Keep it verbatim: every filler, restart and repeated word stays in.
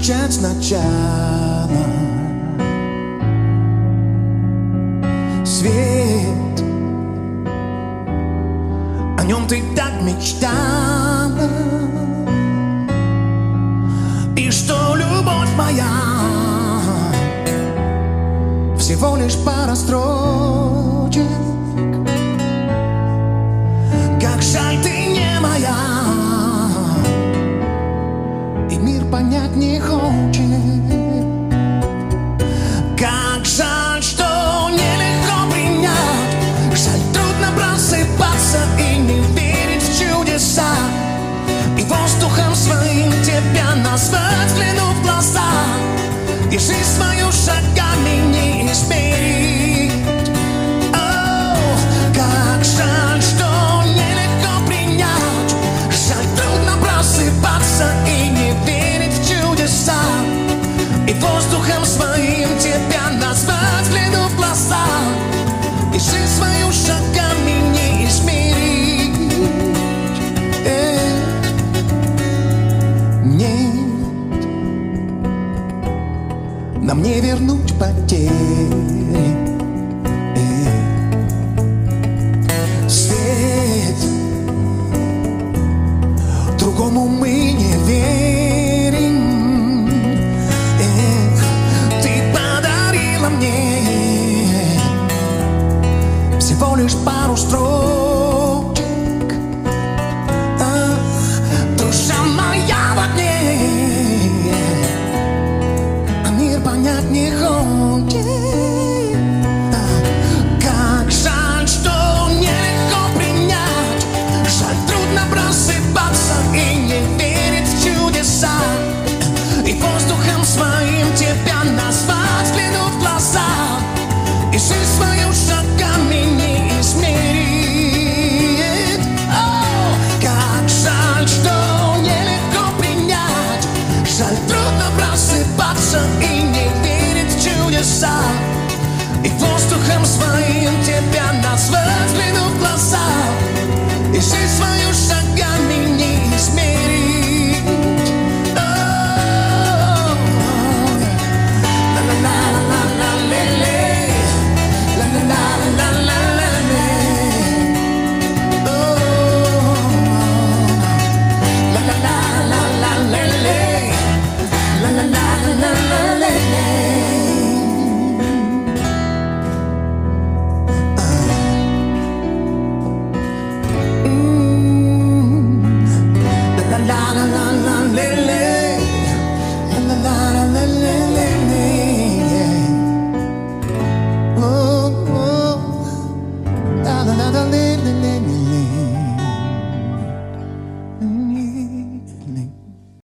начать сначала. Свет, о нем ты так мечтала, и что любовь моя всего лишь пара строчек. Как жаль, ты не моя, и мир понять не хочет. Как жаль, что нелегко принять, жаль, трудно просыпаться и не верить в чудеса, и воздухом своим тебя назвать, взглянув в глаза, и жизнь свою шагами не измерить. О, как жаль, что нелегко принять, жаль, трудно просыпаться и не верить в чудеса, и воздухом своим тебя назвать, взглянув в глаза, и жизнь свою шагами не измерить. Э, нет, нам не вернуть потери. Э, свет, другому мы не верим. Эх, ты подарила мне всего лишь пару строк.